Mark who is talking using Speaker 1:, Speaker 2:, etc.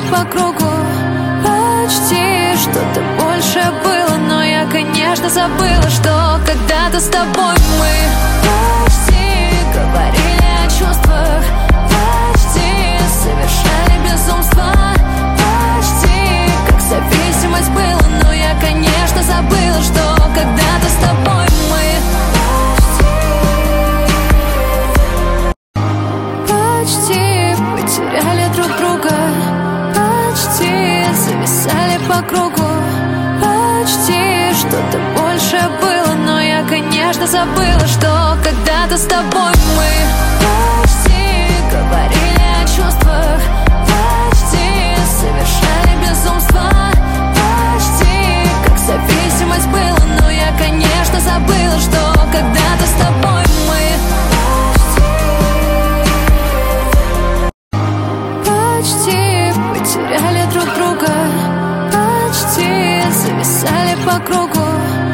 Speaker 1: по кругу. Почти что-то больше было, но я, конечно, забыла, что когда-то с тобой мы почти говорили о чувствах, почти совершали безумство, почти как зависимость было, но я, конечно, забыла, что когда-то с тобой мы почти потеряли друг друга, почти зависали по кругу, почти что-то больше было, но я, конечно, забыла, что когда-то с тобой мы почти говорили о чувствах, почти совершали безумство, почти как зависимость было, но я, конечно, забыла, что когда-то с тобой мы почти потеряли друг друга, почти зависали по кругу.